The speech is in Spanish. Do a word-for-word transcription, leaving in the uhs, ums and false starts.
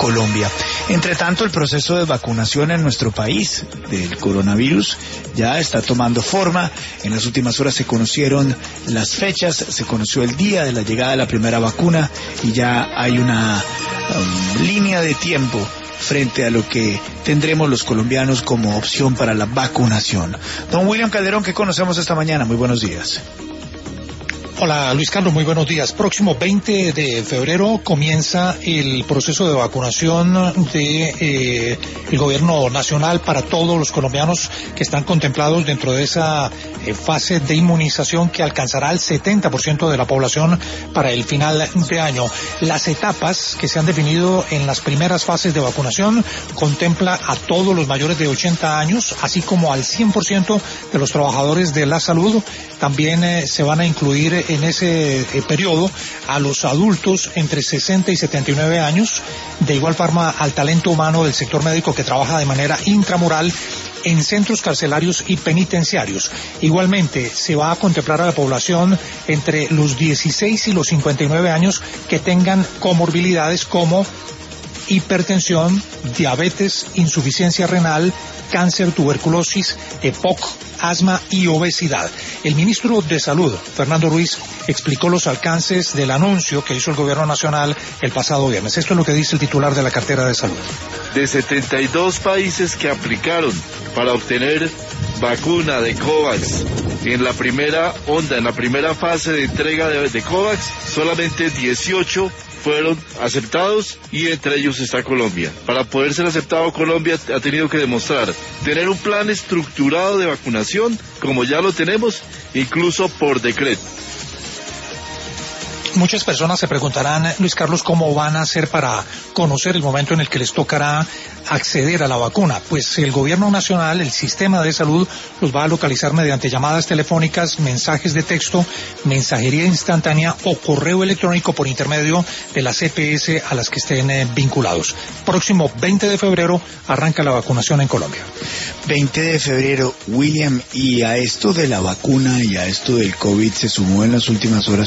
Colombia. Entre tanto, el proceso de vacunación en nuestro país del coronavirus ya está tomando forma. En las últimas horas se conocieron las fechas, se conoció el día de la llegada de la primera vacuna y ya hay una um, línea de tiempo frente a lo que tendremos los colombianos como opción para la vacunación. Don William Calderón, ¿qué conocemos esta mañana? Muy buenos días. Hola Luis Carlos, muy buenos días. Próximo veinte de febrero comienza el proceso de vacunación de eh, el gobierno nacional para todos los colombianos que están contemplados dentro de esa eh, fase de inmunización que alcanzará el setenta por ciento de la población para el final de año. Las etapas que se han definido en las primeras fases de vacunación contempla a todos los mayores de ochenta años, así como al cien por ciento de los trabajadores de la salud. También eh, se van a incluir en ese eh, periodo a los adultos entre sesenta y setenta y nueve años, de igual forma al talento humano del sector médico que trabaja de manera intramural en centros carcelarios y penitenciarios. Igualmente se va a contemplar a la población entre los dieciséis y los cincuenta y nueve años que tengan comorbilidades como hipertensión, diabetes, insuficiencia renal, cáncer, tuberculosis, E P O C, asma y obesidad. El ministro de Salud, Fernando Ruiz, explicó los alcances del anuncio que hizo el gobierno nacional el pasado viernes. Esto es lo que dice el titular de la cartera de salud. De setenta y dos países que aplicaron para obtener vacuna de COVAX en la primera onda, en la primera fase de entrega de, de COVAX, solamente dieciocho fueron aceptados y entre ellos está Colombia. Para poder ser aceptado, Colombia ha tenido que demostrar tener un plan estructurado de vacunación, como ya lo tenemos, incluso por decreto. Muchas personas se preguntarán, Luis Carlos, ¿cómo van a hacer para conocer el momento en el que les tocará acceder a la vacuna? Pues el gobierno nacional, el sistema de salud, los va a localizar mediante llamadas telefónicas, mensajes de texto, mensajería instantánea o correo electrónico por intermedio de las E P S a las que estén eh, vinculados. Próximo veinte de febrero arranca la vacunación en Colombia. veinte de febrero, William, y a esto de la vacuna y a esto del COVID se sumó en las últimas horas